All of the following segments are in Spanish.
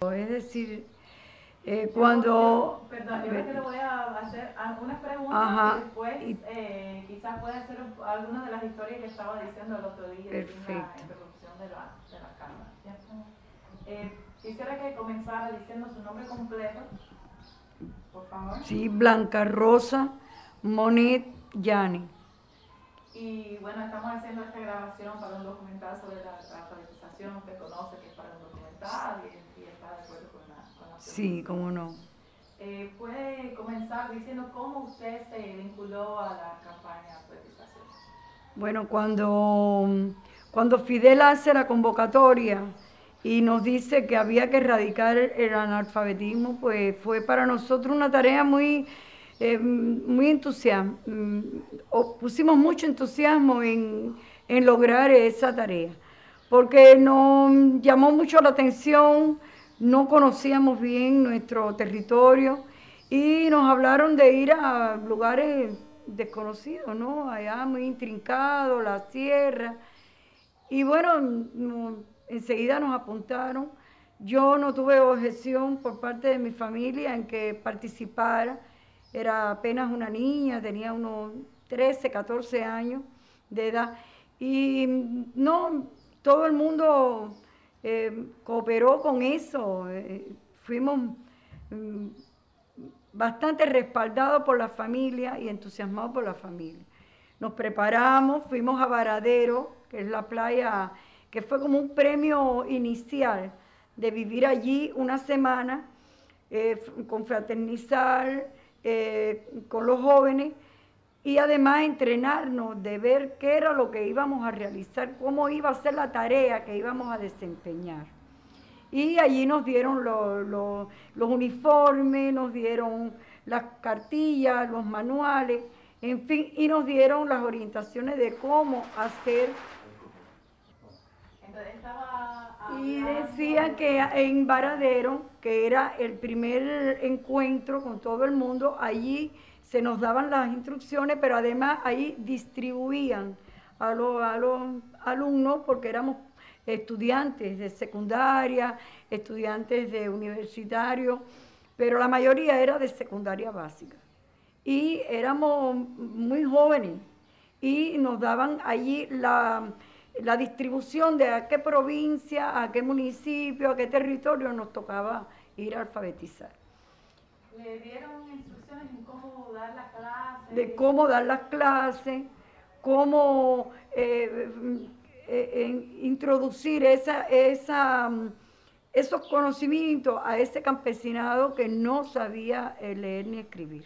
Es decir, cuando... Perdón, yo creo que le voy a hacer algunas preguntas. Ajá, y después quizás pueda hacer algunas de las historias que estaba diciendo el otro día en la introducción de la cámara. Quisiera que comenzara diciendo su nombre completo, por favor. Sí, Blanca Rosa Monet Yani. Y bueno, estamos haciendo esta grabación para un documental sobre la alfabetización. Usted conoce que es para un documental y está de acuerdo con la Sí, cómo no. ¿Puede comenzar diciendo cómo usted se vinculó a la campaña de alfabetización? Bueno, cuando Fidel hace la convocatoria y nos dice que había que erradicar el analfabetismo, pues fue para nosotros una tarea muy entusiasmo. Pusimos mucho entusiasmo en lograr esa tarea, porque nos llamó mucho la atención, no conocíamos bien nuestro territorio y nos hablaron de ir a lugares desconocidos, ¿no? Allá muy intrincado, la sierra. Y bueno, enseguida nos apuntaron. Yo no tuve objeción por parte de mi familia en que participara. Era apenas una niña, tenía unos 13, 14 años de edad. Y no, todo el mundo cooperó con eso. Fuimos bastante respaldados por la familia y entusiasmados por la familia. Nos preparamos, fuimos a Varadero, que es la playa, que fue como un premio inicial de vivir allí una semana, confraternizar con los jóvenes y además entrenarnos de ver qué era lo que íbamos a realizar, cómo iba a ser la tarea que íbamos a desempeñar. Y allí nos dieron los uniformes, nos dieron las cartillas, los manuales, en fin, y nos dieron las orientaciones de cómo hacer. Entonces estaba y decía que en Varadero, que era el primer encuentro con todo el mundo, allí se nos daban las instrucciones, pero además ahí distribuían a los alumnos, porque éramos estudiantes de secundaria, estudiantes de universitario, pero la mayoría era de secundaria básica. Y éramos muy jóvenes y nos daban allí la distribución de a qué provincia, a qué municipio, a qué territorio nos tocaba ir a alfabetizar. ¿Le dieron instrucciones en cómo dar las clases? De cómo dar las clases, cómo introducir esos conocimientos a ese campesinado que no sabía leer ni escribir.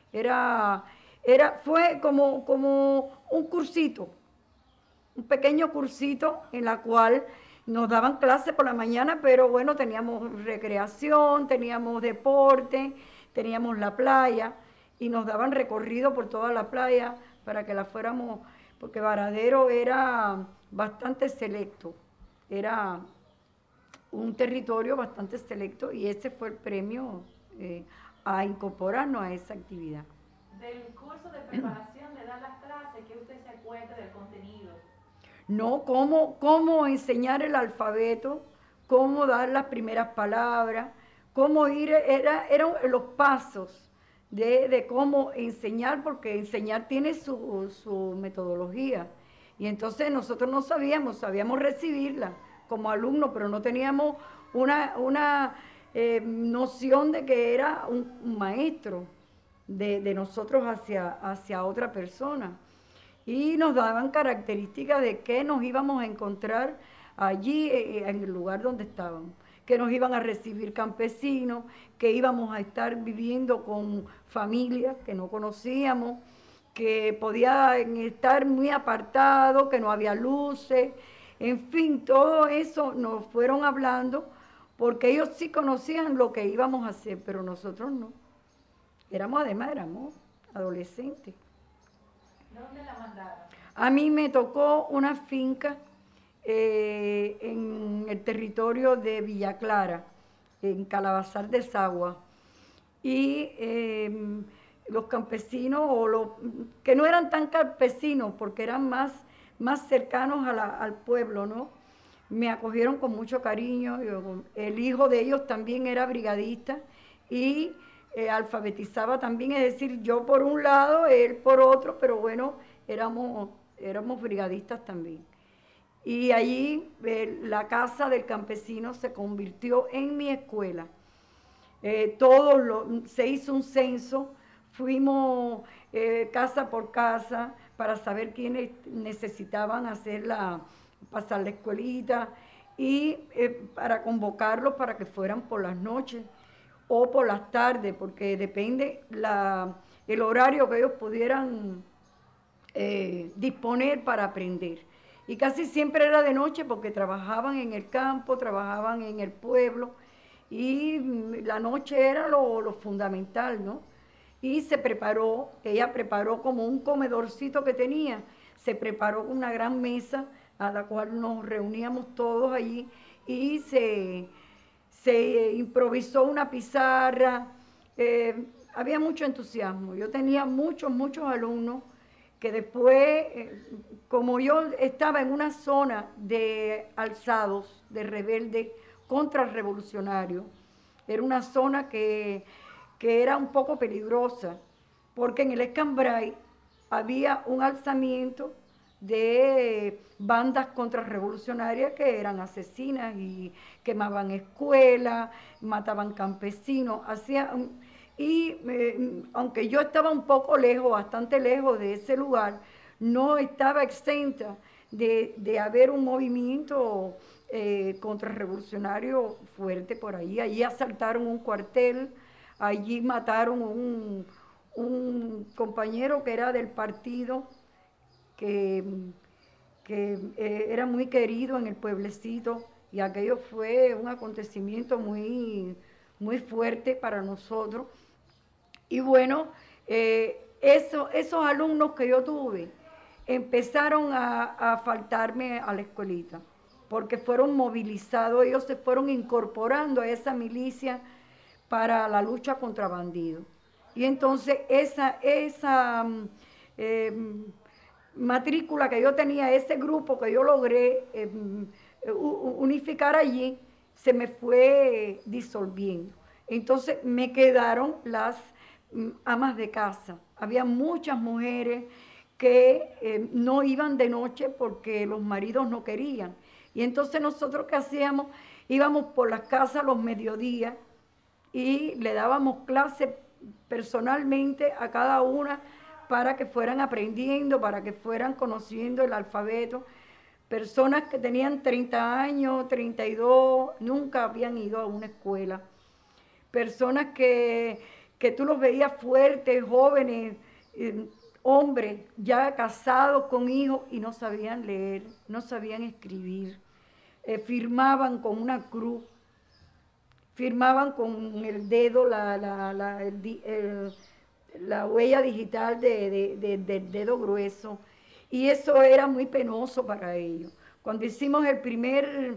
Fue como un cursito, un pequeño cursito en la cual nos daban clases por la mañana, pero bueno, teníamos recreación, teníamos deporte, teníamos la playa y nos daban recorrido por toda la playa para que la fuéramos, porque Varadero era bastante selecto, era un territorio bastante selecto y ese fue el premio a incorporarnos a esa actividad. Del curso de preparación de dar las clases, ¿qué usted se acuerda del contenido? No, cómo enseñar el alfabeto, cómo dar las primeras palabras, cómo ir, eran los pasos de cómo enseñar, porque enseñar tiene su metodología. Y entonces nosotros no sabíamos recibirla como alumnos, pero no teníamos una noción de que era un maestro de nosotros hacia otra persona. Y nos daban características de qué nos íbamos a encontrar allí en el lugar donde estábamos, que nos iban a recibir campesinos, que íbamos a estar viviendo con familias que no conocíamos, que podían estar muy apartados, que no había luces, en fin, todo eso nos fueron hablando, porque ellos sí conocían lo que íbamos a hacer, pero nosotros no. Éramos adolescentes. ¿Dónde la mandaron? A mí me tocó una finca en el territorio de Villa Clara, en Calabazar de Sagua. Y los campesinos, que no eran tan campesinos, porque eran más cercanos al pueblo, ¿no? me acogieron con mucho cariño. El hijo de ellos también era brigadista y alfabetizaba también, es decir, yo por un lado, él por otro, pero bueno, éramos brigadistas también. Y allí la casa del campesino se convirtió en mi escuela. Se hizo un censo, fuimos casa por casa para saber quiénes necesitaban pasar la escuelita y para convocarlos para que fueran por las noches o por las tardes, porque depende el horario que ellos pudieran disponer para aprender. Y casi siempre era de noche porque trabajaban en el campo, trabajaban en el pueblo, y la noche era lo fundamental, ¿no? Y ella preparó como un comedorcito que tenía, se preparó una gran mesa a la cual nos reuníamos todos allí y se improvisó una pizarra. Había mucho entusiasmo. Yo tenía muchos alumnos que después, como yo estaba en una zona de alzados, de rebeldes contrarrevolucionarios, era una zona que era un poco peligrosa, porque en el Escambray había un alzamiento de bandas contrarrevolucionarias que eran asesinas y quemaban escuelas, mataban campesinos, aunque yo estaba un poco lejos, bastante lejos de ese lugar, no estaba exenta de haber un movimiento contrarrevolucionario fuerte por ahí. Allí asaltaron un cuartel, allí mataron un compañero que era del partido, que era muy querido en el pueblecito, y aquello fue un acontecimiento muy, muy fuerte para nosotros. Y bueno, esos alumnos que yo tuve empezaron a faltarme a la escuelita, porque fueron movilizados, ellos se fueron incorporando a esa milicia para la lucha contra bandidos. Y entonces esa matrícula que yo tenía, ese grupo que yo logré unificar allí, se me fue disolviendo. Entonces me quedaron las amas de casa. Había muchas mujeres que no iban de noche porque los maridos no querían. Y entonces nosotros, ¿qué hacíamos? Íbamos por las casas los mediodías y le dábamos clase personalmente a cada una para que fueran aprendiendo, para que fueran conociendo el alfabeto. Personas que tenían 30 años, 32, nunca habían ido a una escuela. Personas que tú los veías fuertes, jóvenes, hombres ya casados con hijos y no sabían leer, no sabían escribir. Firmaban con una cruz, firmaban con el dedo la huella digital del dedo grueso, y eso era muy penoso para ellos. Cuando hicimos el primer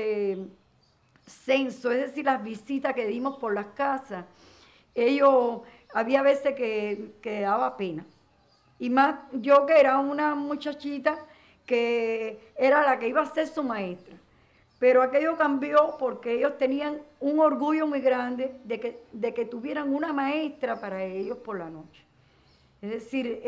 censo, es decir, las visitas que dimos por las casas, había veces que daba pena. Y más yo, que era una muchachita que era la que iba a ser su maestra. Pero aquello cambió porque ellos tenían un orgullo muy grande de que tuvieran una maestra para ellos por la noche. Es decir,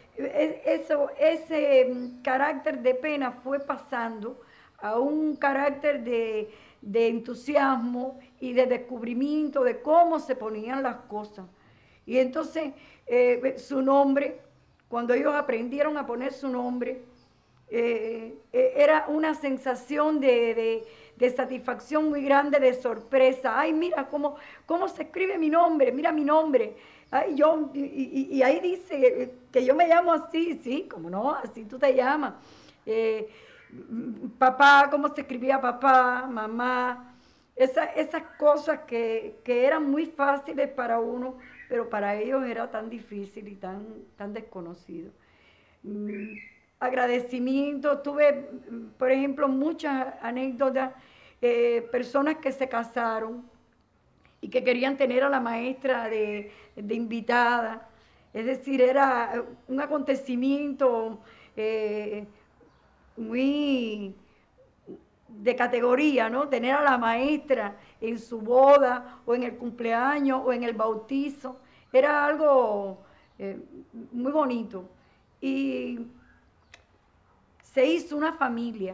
ese carácter de pena fue pasando a un carácter de entusiasmo y de descubrimiento de cómo se ponían las cosas. Y entonces su nombre, cuando ellos aprendieron a poner su nombre, era una sensación de satisfacción muy grande, de sorpresa. Ay, mira cómo se escribe mi nombre, mira mi nombre. Ay, y ahí dice que yo me llamo así, sí, como no, así tú te llamas. Papá, cómo se escribía papá, mamá. Esas cosas que eran muy fáciles para uno, pero para ellos era tan difícil y tan desconocido. Agradecimiento, tuve, por ejemplo, muchas anécdotas, personas que se casaron y que querían tener a la maestra de invitada. Es decir, era un acontecimiento muy, de categoría, ¿no? Tener a la maestra en su boda o en el cumpleaños o en el bautizo, era algo muy bonito. Y se hizo una familia,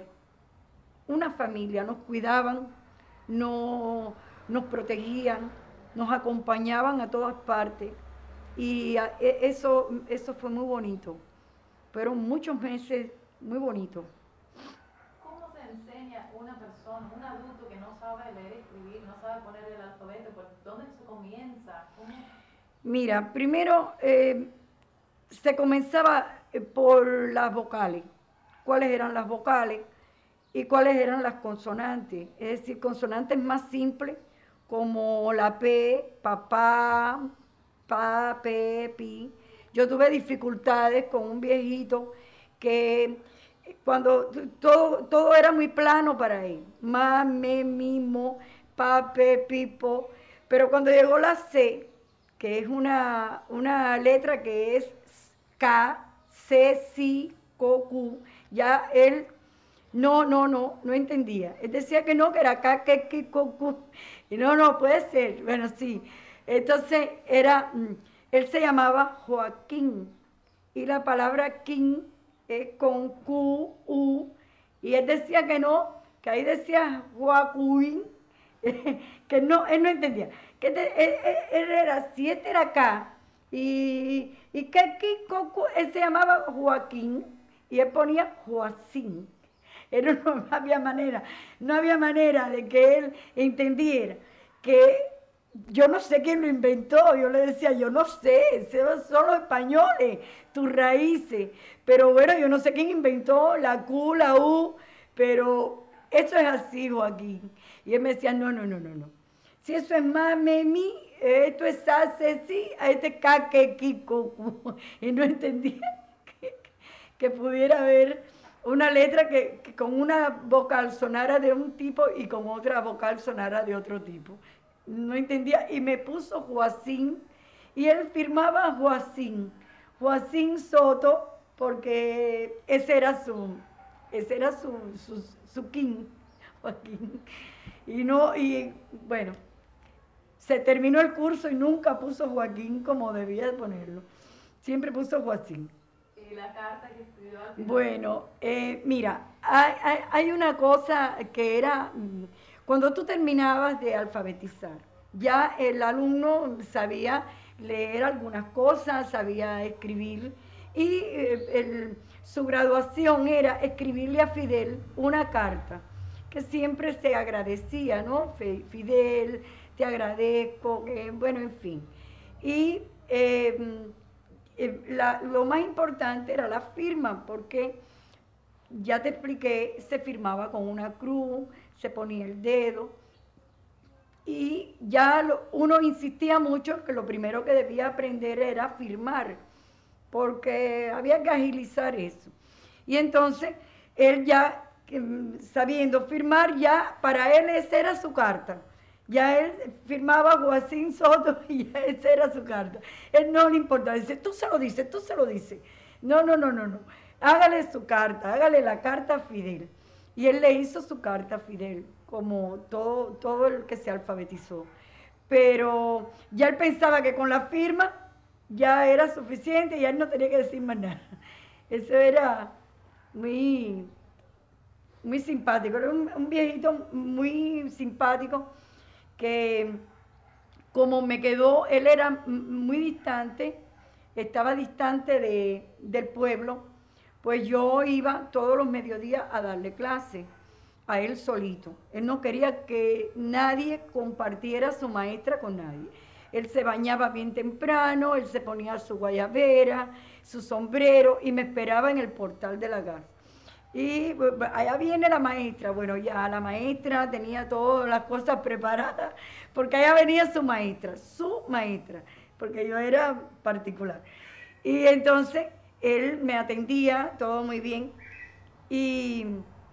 nos cuidaban, nos protegían, nos acompañaban a todas partes. Y eso fue muy bonito. Fueron muchos meses muy bonitos. ¿Cómo se enseña una persona, un adulto que no sabe leer y escribir, no sabe poner el alfabeto? ¿Por dónde se comienza? ¿Cómo? Mira, primero se comenzaba por las vocales. ¿Cuáles eran las vocales? Y cuáles eran las consonantes. Es decir, consonantes más simples como la P, papá, pa, pe, pi. Yo tuve dificultades con un viejito que cuando todo era muy plano para él. Ma, me, mi, mo, pa, pe, pi, po. Pero cuando llegó la C, que es una letra que es K, C, Si, Co, Q, ya él no entendía. Él decía que no, que era K, que, Ki, Co, Q. Y no puede ser. Bueno, sí. Entonces él se llamaba Joaquín. Y la palabra King es con Q, U. Y él decía que no, que ahí decía Joaquín. Que no, él no entendía. Que él era, si este era acá, y que aquí él se llamaba Joaquín, y él ponía Joacín. No había manera de que él entendiera que yo no sé quién lo inventó. Yo le decía, yo no sé, son los españoles, tus raíces. Pero bueno, yo no sé quién inventó la Q, la U, pero eso es así, Joaquín. Y él me decía, no. Si eso es más, mi, esto es hace, sí, a este caque, kiko. Y no entendía que pudiera haber una letra que con una vocal sonara de un tipo y con otra vocal sonara de otro tipo. No entendía y me puso Joacín y él firmaba Joacín Soto, porque ese era su king, Joaquín. Y bueno, se terminó el curso y nunca puso Joaquín como debía de ponerlo. Siempre puso Joacín. ¿Y la carta que escribió al final? Bueno, mira, hay una cosa que era, cuando tú terminabas de alfabetizar, ya el alumno sabía leer algunas cosas, sabía escribir, y su graduación era escribirle a Fidel una carta, que siempre se agradecía, ¿no? Fidel, te agradezco, bueno, en fin. Y lo más importante era la firma, porque ya te expliqué, se firmaba con una cruz, se ponía el dedo, y ya uno insistía mucho que lo primero que debía aprender era firmar, porque había que agilizar eso. Y entonces, él ya, sabiendo firmar, ya para él esa era su carta. Ya él firmaba Joacín Soto y ya esa era su carta. Él no le importaba, dice, tú se lo dices. No. Hágale su carta, hágale la carta a Fidel. Y él le hizo su carta a Fidel, como todo el que se alfabetizó. Pero ya él pensaba que con la firma ya era suficiente y ya él no tenía que decir más nada. Eso era muy simpático, era un viejito muy simpático que como me quedó, él era muy distante, estaba distante del pueblo, pues yo iba todos los mediodías a darle clase a él solito. Él no quería que nadie compartiera su maestra con nadie. Él se bañaba bien temprano, él se ponía su guayabera, su sombrero y me esperaba en el portal de la casa. Y allá viene la maestra. Bueno, ya la maestra tenía todas las cosas preparadas, porque allá venía su maestra, porque yo era particular. Y entonces él me atendía, todo muy bien, y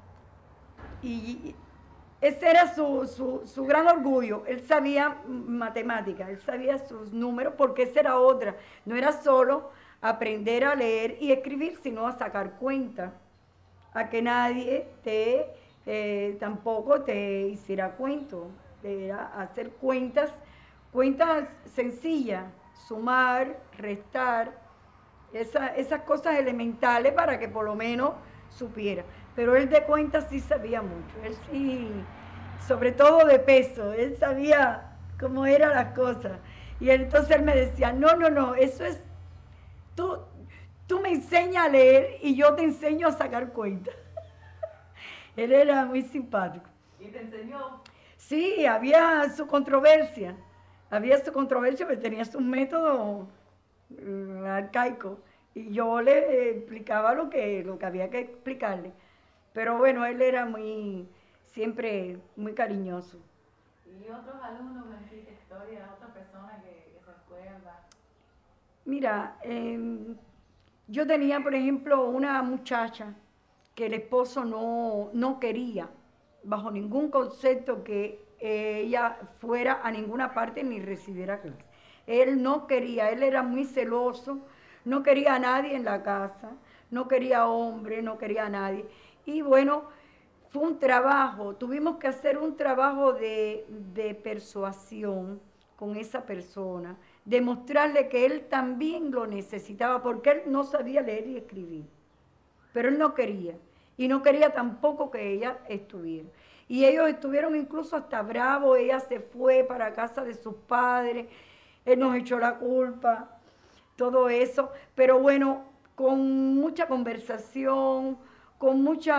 ese era su gran orgullo. Él sabía matemáticas, él sabía sus números, porque esa era otra. No era solo aprender a leer y escribir, sino a sacar cuentas, a que nadie te tampoco te hiciera cuento, era hacer cuentas sencillas, sumar, restar, esas cosas elementales para que por lo menos supiera. Pero él de cuentas sí sabía mucho, él sí, sobre todo de peso, él sabía cómo eran las cosas. Y entonces él me decía, no, eso es, tú me enseñas a leer y yo te enseño a sacar cuentas. Él era muy simpático. ¿Y te enseñó? Sí, había su controversia, pero tenía su método arcaico. Y yo le explicaba lo que había que explicarle. Pero bueno, él era siempre muy cariñoso. ¿Y otros alumnos, Blanquita, historia, otras personas que se acuerdan? Mira, yo tenía, por ejemplo, una muchacha que el esposo no quería, bajo ningún concepto, que ella fuera a ninguna parte ni recibiera clases. Él no quería, él era muy celoso, no quería a nadie en la casa, no quería hombre, no quería a nadie. Y bueno, fue un trabajo, tuvimos que hacer un trabajo de persuasión con esa persona, demostrarle que él también lo necesitaba, porque él no sabía leer y escribir, pero él no quería, y no quería tampoco que ella estuviera. Y ellos estuvieron incluso hasta bravos, ella se fue para casa de sus padres, él nos echó la culpa, todo eso, pero bueno, con mucha conversación, con mucho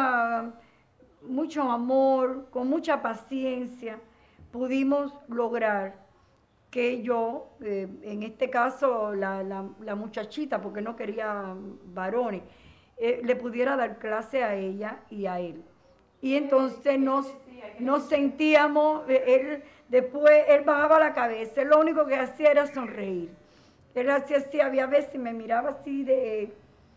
amor, con mucha paciencia, pudimos lograr que yo, en este caso la muchachita, porque no quería varones, le pudiera dar clase a ella y a él. Y entonces nos sentíamos, después él bajaba la cabeza, él lo único que hacía era sonreír. Él hacía así, había veces me miraba así de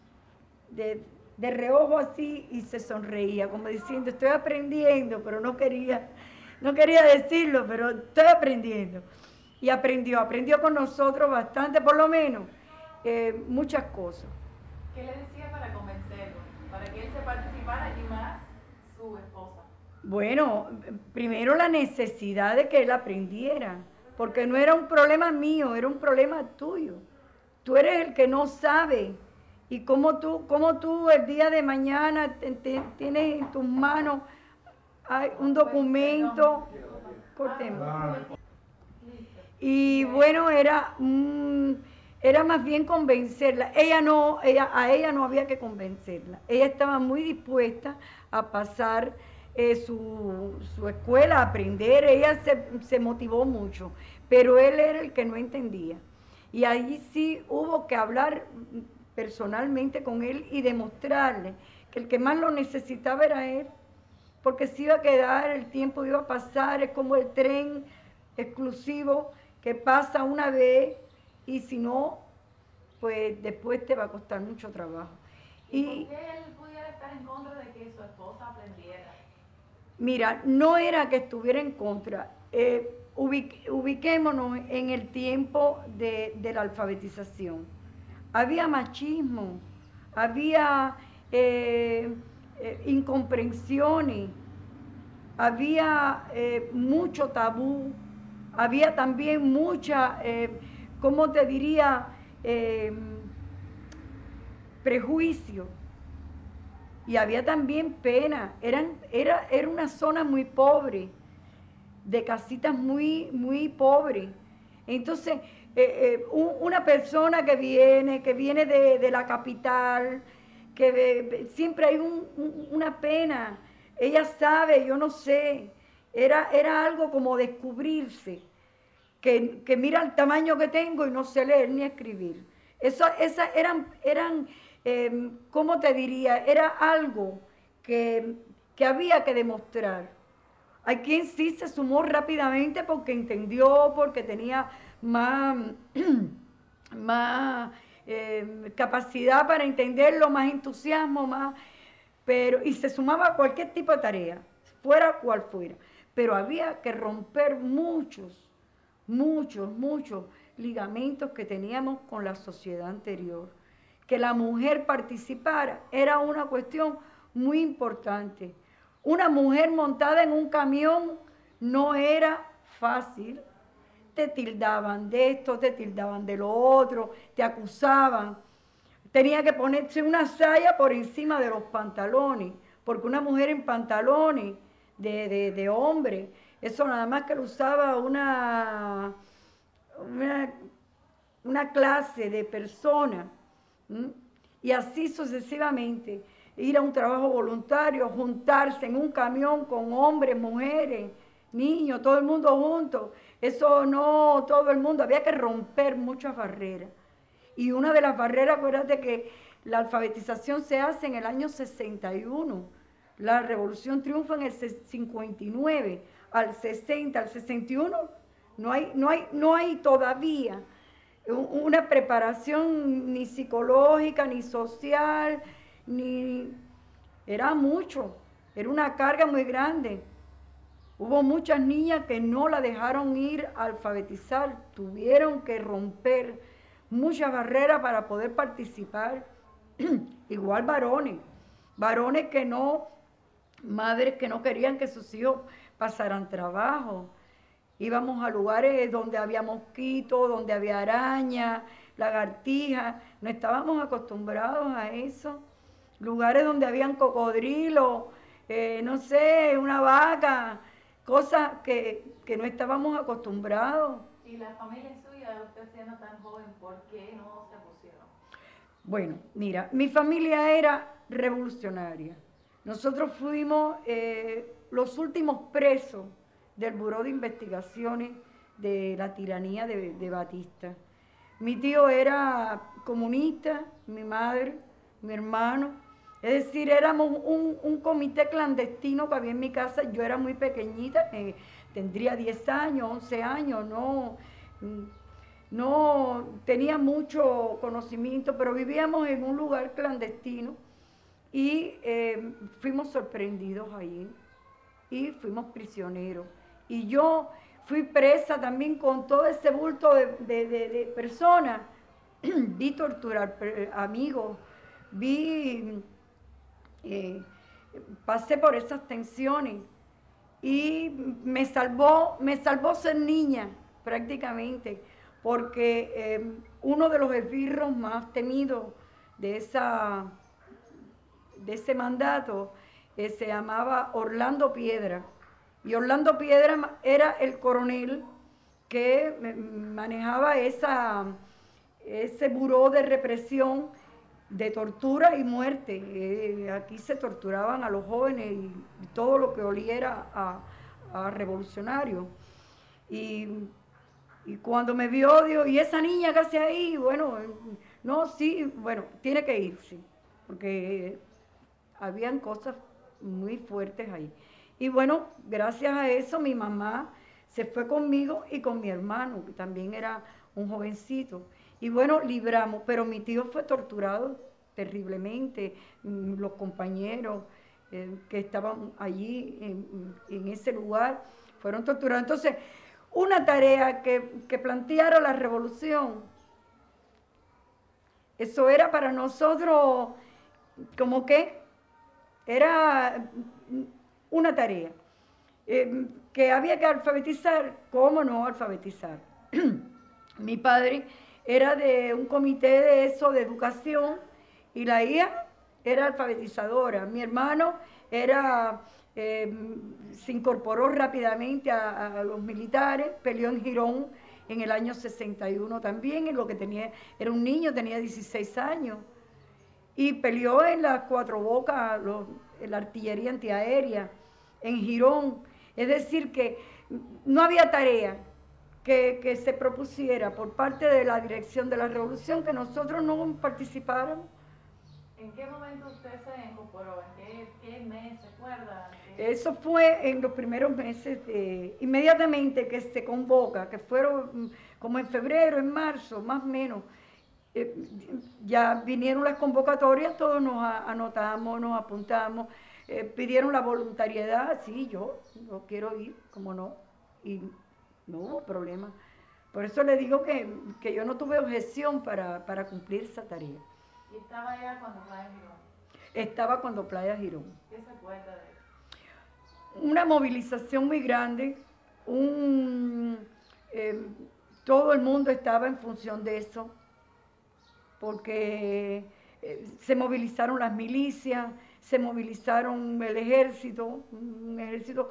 reojo así y se sonreía, como diciendo, estoy aprendiendo, pero no quería decirlo, pero estoy aprendiendo. Y aprendió con nosotros bastante, por lo menos, muchas cosas. ¿Qué le decía para convencerlo? Para que él se participara y más su esposa. Bueno, primero la necesidad de que él aprendiera, porque no era un problema mío, era un problema tuyo. Tú eres el que no sabe. Y cómo tú el día de mañana tienes en tus manos un documento. Cortemos. Y bueno, era más bien convencerla. A ella no había que convencerla. Ella estaba muy dispuesta a pasar su escuela, a aprender. Ella se motivó mucho, pero él era el que no entendía. Y ahí sí hubo que hablar personalmente con él y demostrarle que el que más lo necesitaba era él, porque se iba a quedar, el tiempo iba a pasar, es como el tren exclusivo que pasa una vez y si no, pues después te va a costar mucho trabajo. ¿Y por qué él pudiera estar en contra de que su esposa aprendiera? Mira, no era que estuviera en contra. Ubiquémonos en el tiempo de la alfabetización. Había machismo, había incomprensiones, había mucho tabú, había también mucha, ¿cómo te diría?, prejuicio. Y había también pena. Era una zona muy pobre, de casitas muy pobres. Entonces, una persona que viene de la capital, que siempre hay una pena. Ella sabe, yo no sé. Era algo como descubrirse, que mira el tamaño que tengo y no sé leer ni escribir. Esas eran ¿cómo te diría? Era algo que había que demostrar. Hay quien sí se sumó rápidamente porque entendió, porque tenía más capacidad para entenderlo, más entusiasmo, y se sumaba a cualquier tipo de tarea, fuera cual fuera. Pero había que romper muchos ligamentos que teníamos con la sociedad anterior. Que la mujer participara era una cuestión muy importante. Una mujer montada en un camión no era fácil. Te tildaban de esto, te tildaban de lo otro, te acusaban. Tenía que ponerse una saya por encima de los pantalones, porque una mujer en pantalones de hombre, eso nada más que lo usaba una clase de persona. Y así sucesivamente. Ir a un trabajo voluntario, juntarse en un camión con hombres, mujeres, niños, todo el mundo junto. Eso no, todo el mundo, había que romper muchas barreras. Y una de las barreras, acuérdate que la alfabetización se hace en el año 61. La revolución triunfa en el 59. Al 60, al 61, no hay todavía una preparación ni psicológica, ni social, era mucho, era una carga muy grande. Hubo muchas niñas que no la dejaron ir a alfabetizar, tuvieron que romper muchas barreras para poder participar. Igual varones que no, madres que no querían que sus hijos pasaran trabajo. Íbamos a lugares donde había mosquitos, donde había arañas, lagartijas, no estábamos acostumbrados a eso. Lugares donde habían cocodrilos, no sé, una vaca, cosas que no estábamos acostumbrados. ¿Y la familia suya, usted siendo tan joven, por qué no se pusieron? Bueno, mira, mi familia era revolucionaria. Nosotros fuimos los últimos presos del Buró de Investigaciones de la tiranía de Batista. Mi tío era comunista, mi madre, mi hermano. Es decir, éramos un comité clandestino que había en mi casa. Yo era muy pequeñita, tendría 10 años, 11 años, no tenía mucho conocimiento, pero vivíamos en un lugar clandestino y fuimos sorprendidos ahí y fuimos prisioneros. Y yo fui presa también con todo ese bulto de personas. Vi torturar amigos, pasé por esas tensiones y me salvó ser niña prácticamente, porque uno de los esbirros más temidos de ese mandato se llamaba Orlando Piedra. Y Orlando Piedra era el coronel que manejaba ese buró de represión, de tortura y muerte. Aquí se torturaban a los jóvenes y todo lo que oliera a revolucionario. Y cuando me vio, dijo, ¿y esa niña que hace ahí? Bueno, no, sí, bueno, tiene que irse, porque habían cosas muy fuertes ahí. Y bueno, gracias a eso mi mamá se fue conmigo y con mi hermano, que también era un jovencito. Y bueno, libramos, pero mi tío fue torturado terriblemente. Los compañeros que estaban allí en ese lugar fueron torturados. Entonces, una tarea que planteara la revolución, eso era para nosotros como que era una tarea. Que había que alfabetizar. ¿Cómo no alfabetizar? Mi padre era de un comité de eso, de educación, y la hija era alfabetizadora. Mi hermano se incorporó rápidamente a los militares, peleó en Girón en el año 61 también, en lo que tenía, era un niño, tenía 16 años, y peleó en las Cuatro Bocas, la artillería antiaérea, en Girón. Es decir, que no había tarea que se propusiera por parte de la dirección de la revolución que nosotros no participáramos. ¿En qué momento usted se incorporó? ¿En qué mes se acuerda? Eso fue en los primeros meses, inmediatamente que se convoca, que fueron como en febrero, en marzo, más o menos. Ya vinieron las convocatorias, todos nos anotamos, nos apuntamos, pidieron la voluntariedad, sí, yo quiero ir, como no, y no hubo problema. Por eso le digo que yo no tuve objeción para cumplir esa tarea. ¿Y estaba allá cuando Playa Girón? Estaba cuando Playa Girón. ¿Qué se acuerda de eso? una movilización muy grande, todo el mundo estaba en función de eso, porque se movilizaron las milicias, se movilizaron el ejército, un ejército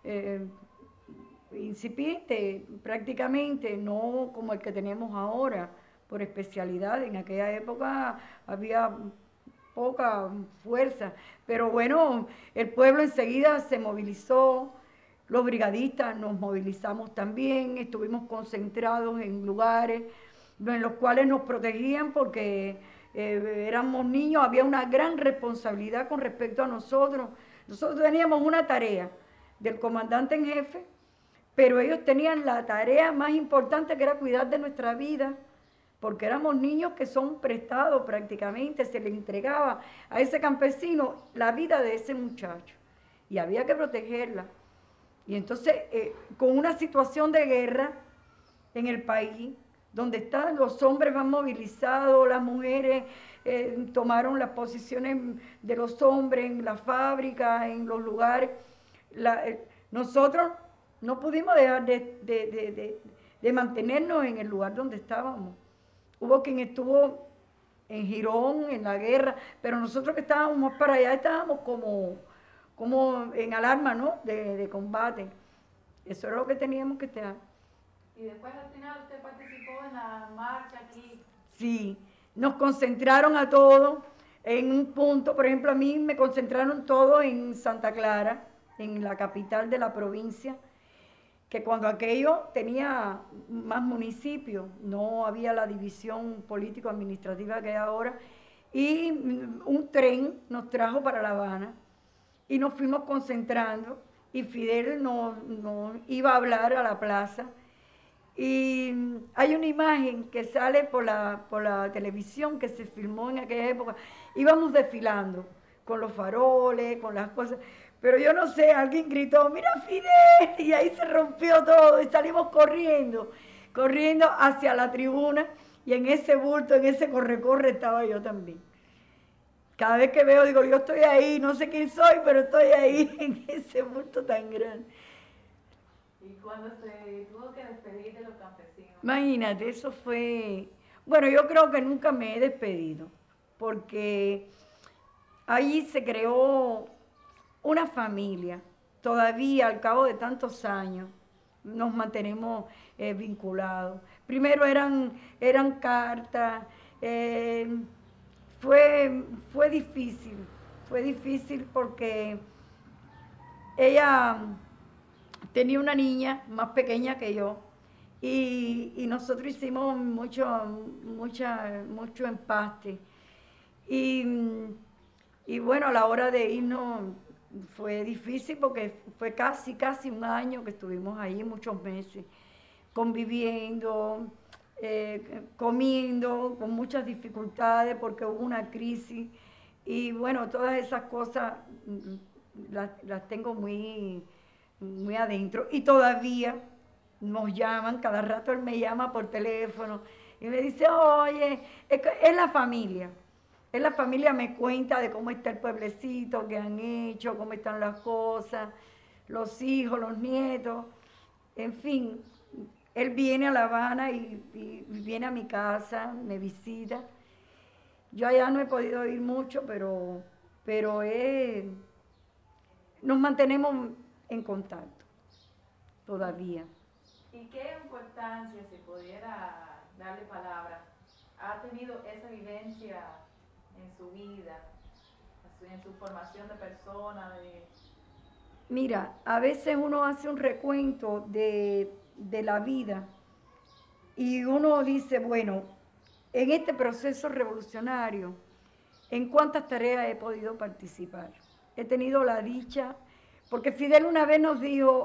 incipiente prácticamente, no como el que tenemos ahora, por especialidad. En aquella época había poca fuerza, pero bueno, el pueblo enseguida se movilizó, los brigadistas nos movilizamos también, estuvimos concentrados en lugares en los cuales nos protegían porque éramos niños, había una gran responsabilidad con respecto a nosotros. Nosotros teníamos una tarea del comandante en jefe, pero ellos tenían la tarea más importante, que era cuidar de nuestra vida, porque éramos niños que son prestados prácticamente, se le entregaba a ese campesino la vida de ese muchacho y había que protegerla. Y entonces, con una situación de guerra en el país, donde están los hombres van movilizados, las mujeres tomaron las posiciones de los hombres en las fábricas, en los lugares, nosotros no pudimos dejar de mantenernos en el lugar donde estábamos. Hubo quien estuvo en Girón, en la guerra, pero nosotros que estábamos más para allá estábamos como en alarma, ¿no? De combate. Eso era lo que teníamos que estar. Y después al final usted participó en la marcha aquí. Sí, nos concentraron a todos en un punto. Por ejemplo, a mí me concentraron todos en Santa Clara, en la capital de la provincia, que cuando aquello tenía más municipios, no había la división político-administrativa que hay ahora, y un tren nos trajo para La Habana y nos fuimos concentrando, y Fidel nos iba a hablar a la plaza, y hay una imagen que sale por la televisión que se filmó en aquella época. Íbamos desfilando con los faroles, con las cosas, pero yo no sé, alguien gritó, ¡mira Fidel! Y ahí se rompió todo y salimos corriendo hacia la tribuna, y en ese bulto, en ese corre-corre estaba yo también. Cada vez que veo digo, yo estoy ahí, no sé quién soy, pero estoy ahí en ese bulto tan grande. ¿Y cuando se tuvo que despedir de los campesinos? Imagínate, eso fue... Bueno, yo creo que nunca me he despedido, porque ahí se creó una familia. Todavía, al cabo de tantos años, nos mantenemos vinculados. Primero eran cartas, fue difícil porque ella tenía una niña más pequeña que yo, y nosotros hicimos mucho empaste. Y bueno, a la hora de irnos fue difícil porque fue casi un año que estuvimos ahí, muchos meses, conviviendo, comiendo, con muchas dificultades porque hubo una crisis. Y bueno, todas esas cosas las tengo muy adentro, y todavía nos llaman, cada rato él me llama por teléfono y me dice, oye, es la familia, me cuenta de cómo está el pueblecito, qué han hecho, cómo están las cosas, los hijos, los nietos, en fin, él viene a La Habana y viene a mi casa, me visita. Yo allá no he podido ir mucho, pero nos mantenemos en contacto todavía. ¿Y qué importancia, si pudiera darle palabra, ha tenido esa vivencia en su vida, en su formación de persona? Mira, a veces uno hace un recuento de la vida y uno dice, bueno, en este proceso revolucionario, ¿en cuántas tareas he podido participar? He tenido la dicha, porque Fidel una vez nos dijo,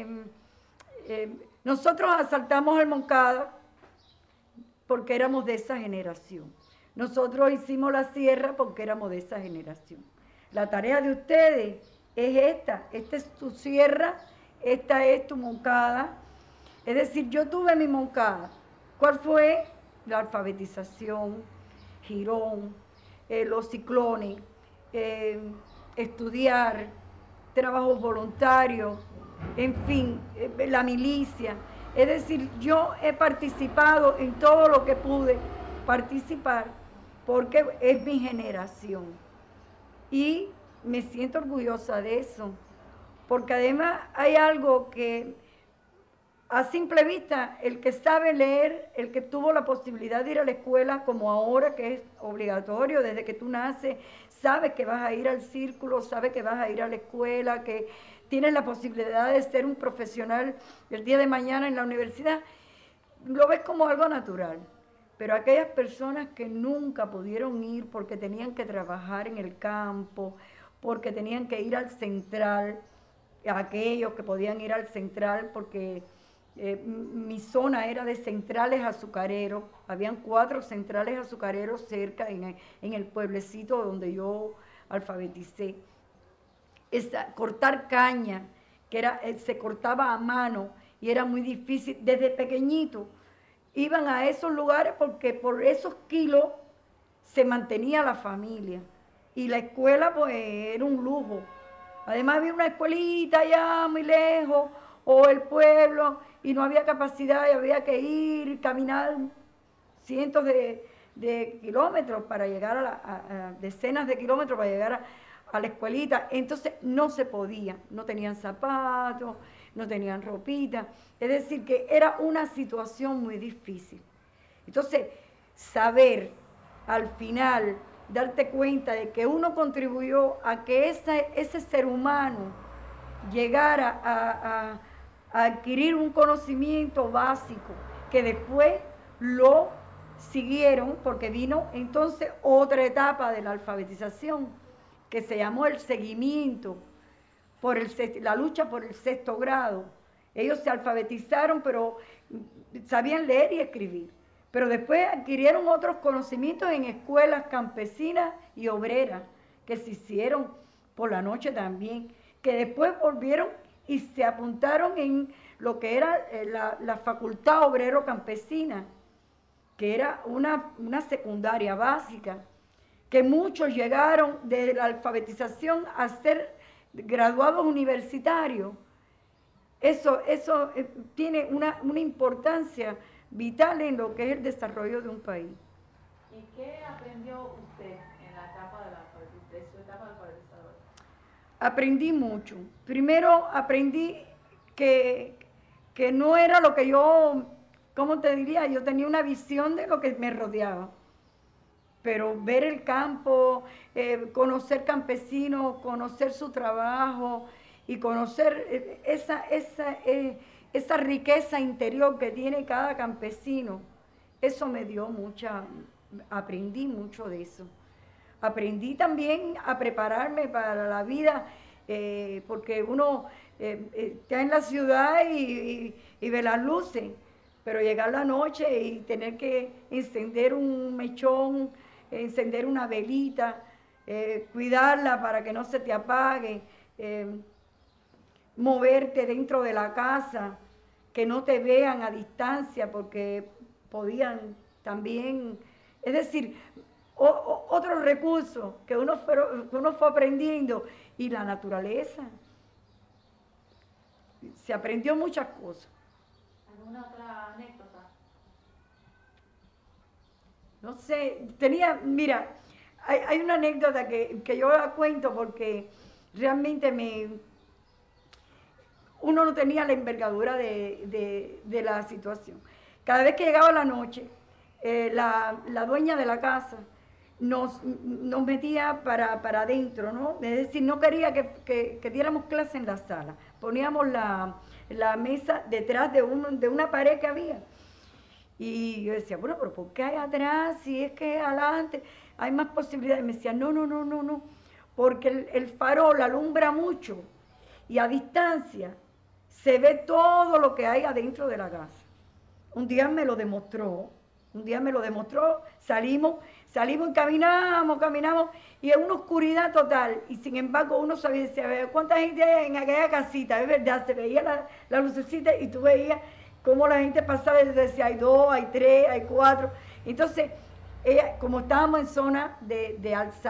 nosotros asaltamos al Moncada porque éramos de esa generación. Nosotros hicimos la sierra porque éramos de esa generación. La tarea de ustedes es esta es tu sierra, esta es tu Moncada. Es decir, yo tuve mi Moncada. ¿Cuál fue? La alfabetización, Girón, los ciclones, estudiar, trabajos voluntarios, en fin, la milicia. Es decir, yo he participado en todo lo que pude participar porque es mi generación. Y me siento orgullosa de eso, porque además hay algo que a simple vista, el que sabe leer, el que tuvo la posibilidad de ir a la escuela, como ahora que es obligatorio, desde que tú naces, sabes que vas a ir al círculo, sabes que vas a ir a la escuela, que tienes la posibilidad de ser un profesional el día de mañana en la universidad, lo ves como algo natural. Pero aquellas personas que nunca pudieron ir porque tenían que trabajar en el campo, porque tenían que ir al central, aquellos que podían ir al central porque mi zona era de centrales azucareros, habían 4 centrales azucareros cerca en el pueblecito donde yo alfabeticé. Cortar caña, que se cortaba a mano y era muy difícil, desde pequeñito iban a esos lugares porque por esos kilos se mantenía la familia y la escuela pues era un lujo. Además había una escuelita allá muy lejos o el pueblo y no había capacidad y había que ir, caminar cientos de kilómetros para llegar a decenas de kilómetros para llegar a la escuelita. Entonces no se podía, no tenían zapatos, no tenían ropita. Es decir, que era una situación muy difícil. Entonces, saber al final, darte cuenta de que uno contribuyó a que ese ser humano llegara a adquirir un conocimiento básico, que después lo siguieron, porque vino entonces otra etapa de la alfabetización, que se llamó el seguimiento, la lucha por el 6º grado. Ellos se alfabetizaron, pero sabían leer y escribir. Pero después adquirieron otros conocimientos en escuelas campesinas y obreras, que se hicieron por la noche también, que después volvieron y se apuntaron en lo que era la Facultad Obrero Campesina, que era una secundaria básica, que muchos llegaron de la alfabetización a ser graduados universitarios. Eso tiene una importancia vital en lo que es el desarrollo de un país. ¿Y qué aprendió usted en la etapa de su etapa de alfabetizador? Aprendí mucho. Primero aprendí que no era lo que yo, ¿cómo te diría? Yo tenía una visión de lo que me rodeaba. Pero ver el campo, conocer campesinos, conocer su trabajo y conocer esa riqueza interior que tiene cada campesino, eso me dio aprendí mucho de eso. Aprendí también a prepararme para la vida, porque uno está en la ciudad y ve las luces, pero llegar la noche y tener que encender un mechón, encender una velita, cuidarla para que no se te apague, moverte dentro de la casa, que no te vean a distancia porque podían también, es decir, otros recursos que uno fue aprendiendo, y la naturaleza. Se aprendió muchas cosas. ¿Alguna otra anécdota? No sé, mira, hay una anécdota que yo la cuento porque realmente uno no tenía la envergadura de la situación. Cada vez que llegaba la noche, la dueña de la casa nos metía para adentro, ¿no? Es decir, no quería que diéramos clase en la sala. Poníamos la mesa detrás de una pared que había. Y yo decía, bueno, pero ¿por qué hay atrás? Si es que adelante hay más posibilidades. Y me decía, no, porque el farol alumbra mucho y a distancia se ve todo lo que hay adentro de la casa. Un día me lo demostró, salimos y caminamos y en una oscuridad total, y sin embargo uno sabía, decía, ¿cuánta gente hay en aquella casita? Es verdad, se veía la lucecita y tú veías cómo la gente pasaba y decía, hay 2, hay 3, hay 4. Entonces, como estábamos en zona de alzado,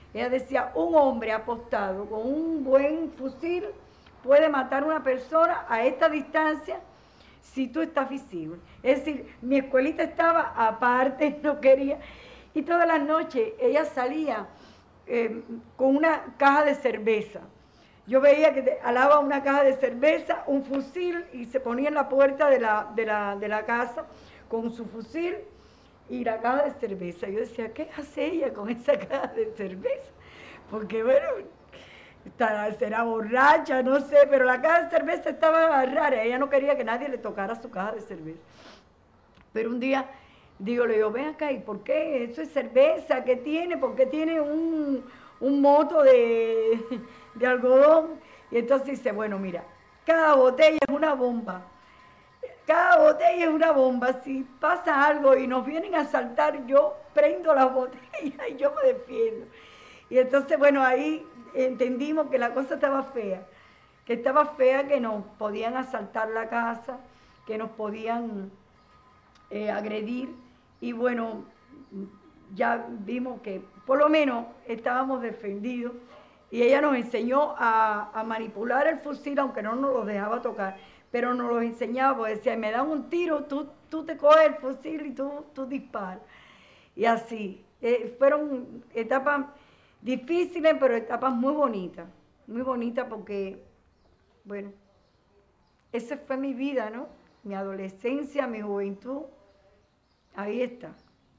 Ella decía, un hombre apostado con un buen fusil puede matar a una persona a esta distancia si tú estás visible. Es decir, mi escuelita estaba aparte, no quería. Y todas las noches ella salía con una caja de cerveza. Yo veía que alaba una caja de cerveza, un fusil, y se ponía en la puerta de la casa con su fusil y la caja de cerveza. Yo decía, ¿qué hace ella con esa caja de cerveza? Porque bueno, será borracha, no sé, pero la caja de cerveza estaba rara. Ella no quería que nadie le tocara su caja de cerveza. Pero un día, le digo, ven acá, ¿y por qué? Eso es cerveza, ¿qué tiene? ¿Por qué tiene un moto de algodón? Y entonces dice, bueno, mira, cada botella es una bomba. Cada botella es una bomba. Si pasa algo y nos vienen a asaltar, yo prendo las botellas y yo me defiendo. Y entonces, bueno, ahí entendimos que la cosa estaba fea. Que nos podían asaltar la casa, que nos podían agredir. Y bueno, ya vimos que por lo menos estábamos defendidos. Y ella nos enseñó a manipular el fusil, aunque no nos lo dejaba tocar, pero nos lo enseñaba, porque decía, me dan un tiro, tú te coges el fusil y tú disparas. Y así, fueron etapas difíciles, pero etapas muy bonitas porque, bueno, esa fue mi vida, ¿no? Mi adolescencia, mi juventud, ahí está.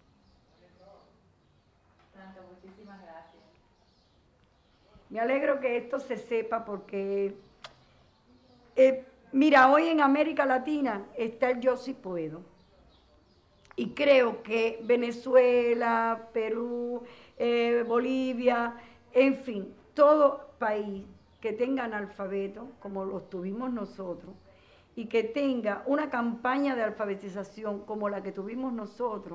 Muchísimas gracias. Me alegro que esto se sepa porque, mira, hoy en América Latina está el Yo Sí Puedo. Y creo que Venezuela, Perú, Bolivia, en fin, todo país que tenga analfabeto, como los tuvimos nosotros, y que tenga una campaña de alfabetización como la que tuvimos nosotros,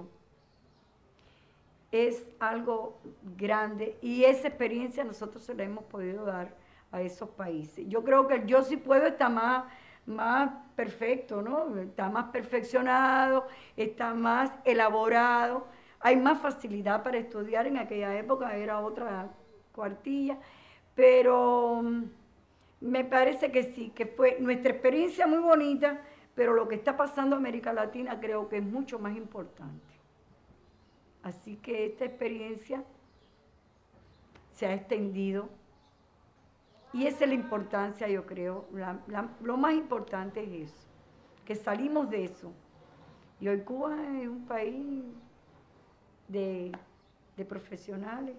es algo grande y esa experiencia nosotros se la hemos podido dar a esos países. Yo creo que el Yo Sí Puedo está más perfecto, ¿no? Está más perfeccionado, está más elaborado, hay más facilidad para estudiar. En aquella época era otra cuartilla, pero me parece que sí, que fue nuestra experiencia muy bonita, pero lo que está pasando en América Latina creo que es mucho más importante. Así que esta experiencia se ha extendido y esa es la importancia, yo creo. Lo más importante es eso, que salimos de eso. Y hoy Cuba es un país de profesionales.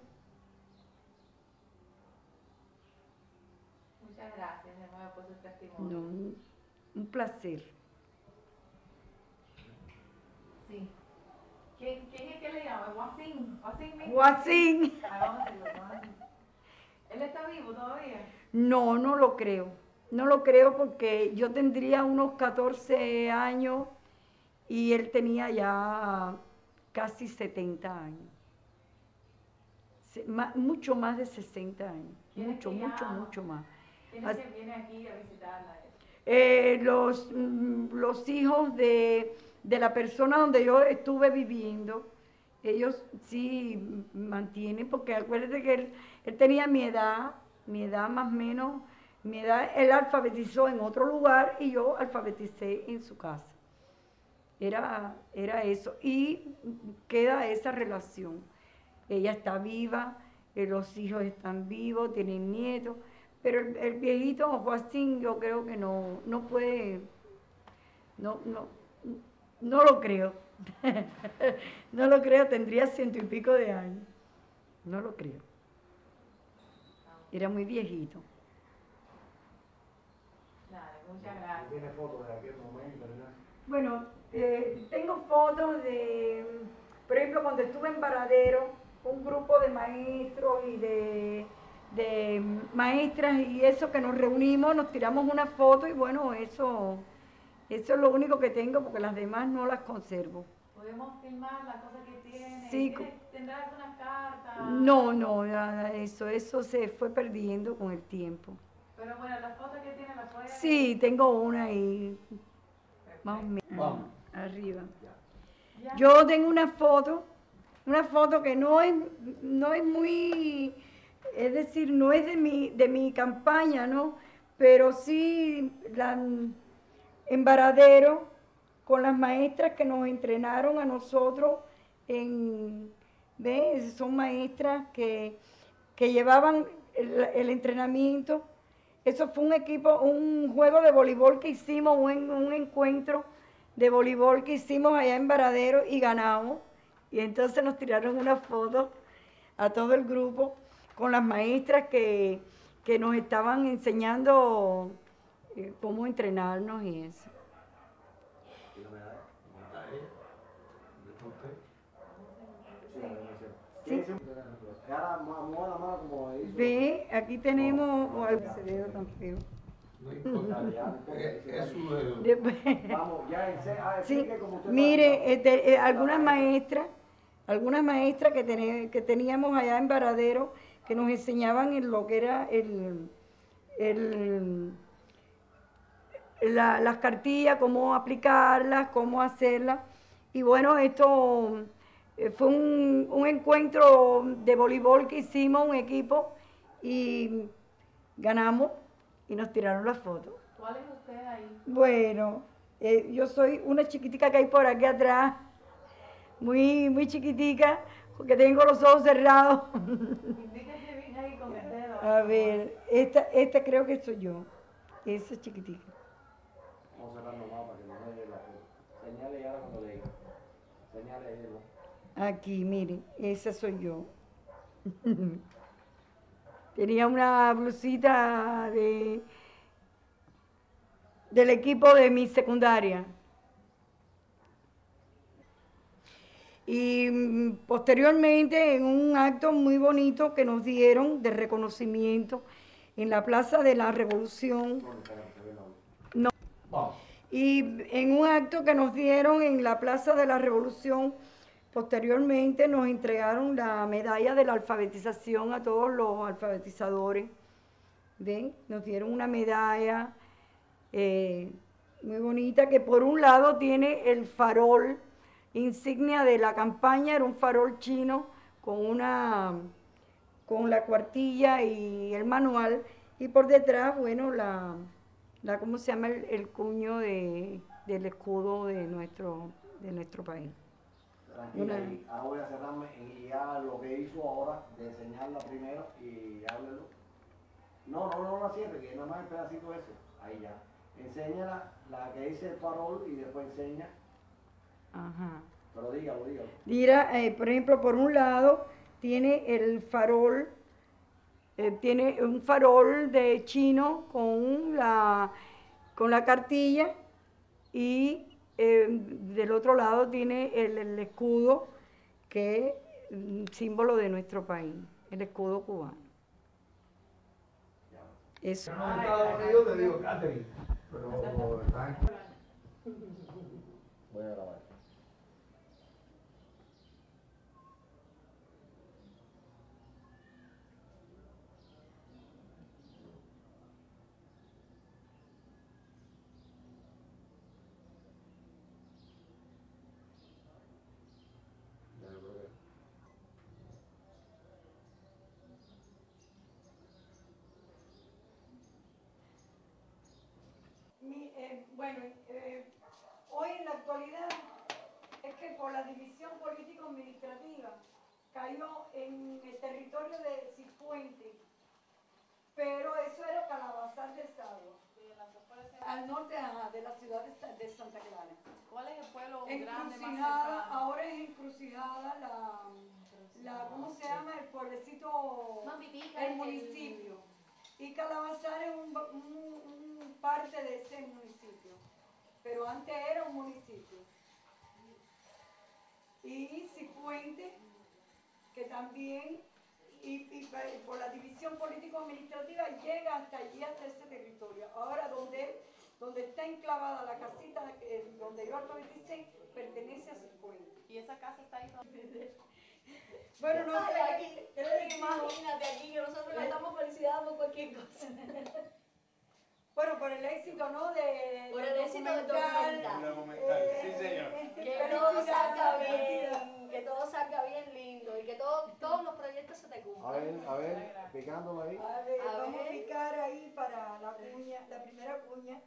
Muchas gracias de nuevo por su testimonio. No, un placer. Sí. ¿Quién es que le llama? Guasín. Guasín. Vamos a decirlo. ¿Él está vivo todavía? No, no lo creo. No lo creo porque yo tendría unos 14 años y él tenía ya casi 70 años. Mucho más de 60 años. Mucho más. ¿Quién es que viene aquí a visitarla? Los hijos de la persona donde yo estuve viviendo, ellos sí mantienen, porque acuérdate que él tenía mi edad más o menos, él alfabetizó en otro lugar y yo alfabeticé en su casa. Era eso, y queda esa relación. Ella está viva, los hijos están vivos, tienen nietos, pero el viejito Joaquín yo creo que no puede, no lo creo. No lo creo, tendría 100 y pico de años. No lo creo. Era muy viejito. Dale, muchas gracias. ¿Tiene fotos de aquel momento, verdad? Bueno, tengo fotos de, por ejemplo, cuando estuve en Varadero, un grupo de maestros y de maestras y eso, que nos reunimos, nos tiramos una foto y bueno, eso es lo único que tengo porque las demás no las conservo. ¿Podemos filmar las cosas que tiene? Sí. ¿Tendrá algunas cartas? No, nada de eso. Eso se fue perdiendo con el tiempo. Pero bueno, las fotos que tiene las puede... Sí, tengo una ahí, más o menos, Vamos. arriba. Ya. Yo tengo una foto que no es muy es decir, no es de mi campaña, ¿no? Pero sí en Varadero, con las maestras que nos entrenaron a nosotros, ¿ves? Son maestras que llevaban el entrenamiento. Eso fue un equipo, un juego de voleibol que hicimos, un encuentro de voleibol que hicimos allá en Varadero y ganamos. Y entonces nos tiraron una foto a todo el grupo con las maestras que nos estaban enseñando cómo entrenarnos y eso. ¿Y la medalla? ¿Está ella? ¿De usted? Sí. Cara, mueva la mano como hizo. Ve, aquí tenemos ese dedo tan feo. No importa, ya. Es su dedo. Vamos, ya, sí, mire, algunas maestras que teníamos allá en Varadero, que nos enseñaban en lo que era las cartillas, cómo aplicarlas, cómo hacerlas. Y bueno, esto fue un encuentro de voleibol que hicimos, un equipo, y ganamos y nos tiraron las fotos. ¿Cuál es usted ahí? Bueno, yo soy una chiquitica que hay por aquí atrás, muy, muy chiquitica, porque tengo los ojos cerrados. Indíquese bien ahí con el dedo. A ver, esta creo que soy yo, esa chiquitica. Vamos a cerrar nomás para que no me dé la foto. Señale ya cuando le diga. Señale ella. Aquí, miren, esa soy yo. Tenía una blusita del equipo de mi secundaria. Y posteriormente, en un acto muy bonito que nos dieron de reconocimiento en la Plaza de la Revolución. No. Y en un acto que nos dieron en la Plaza de la Revolución, posteriormente nos entregaron la medalla de la alfabetización a todos los alfabetizadores. ¿Ven? Nos dieron una medalla muy bonita que por un lado tiene el farol, insignia de la campaña, era un farol chino con la cuartilla y el manual, y por detrás, bueno, ¿cómo se llama? El cuño del escudo de nuestro país. Tranquila, ahora voy a cerrarme y ya lo que hizo ahora de enseñarla primero y háblelo. No la cierre, que nada más el pedacito ese. Ahí ya. Enséñala la que dice el farol y después enseña. Ajá. Pero dígalo. Mira, por ejemplo, por un lado tiene el farol, tiene un farol de chino con la cartilla y del otro lado tiene el escudo que es símbolo de nuestro país, el escudo cubano. Eso. En los Estados Unidos te digo Catherine, pero está voy a grabar. Hoy en la actualidad es que por la división político-administrativa cayó en el territorio de Cifuentes, pero eso era Calabazar de Sado, al norte de la ciudad de Santa Clara. ¿Cuál es el pueblo grande más Encrucijada, cercano? ahora es Encrucijada ¿cómo se llama? El pueblecito, el municipio. Y Calabazar es un parte de ese municipio, pero antes era un municipio. Y Cifuentes, que también, y por la división político-administrativa llega hasta allí, hasta ese territorio. Ahora donde está enclavada la casita donde yo alfabeticé, pertenece a Cifuentes. ¿Y esa casa está ahí todavía? Bueno, no sé. Imagínate aquí que nosotros cantamos felicidad por cualquier cosa. Bueno, por el éxito, ¿no? Por el éxito del documental. Sí, señor. Que todo salga bien. que todo salga bien lindo y que todos los proyectos se te cumplan. A ver, picándolo ahí. A ver, A vamos a ver. picar ahí para la cuña, la primera cuña.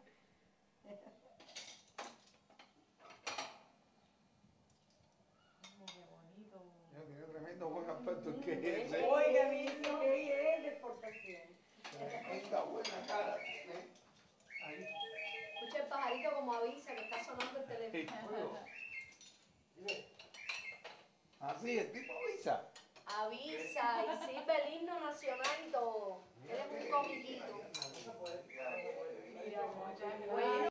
Qué bonito. Ya tiene tremendo buen aspecto que es ese. Oiga, mi hijo, que es de exportación. Tremenda buena cara tiene. Ahí. Escucha el pajarito como avisa que está sonando el teléfono. Así, el tipo avisa. Avisa y sirve el himno nacional y todo. Él es un comiquito. Mira, muchas gracias. Bueno.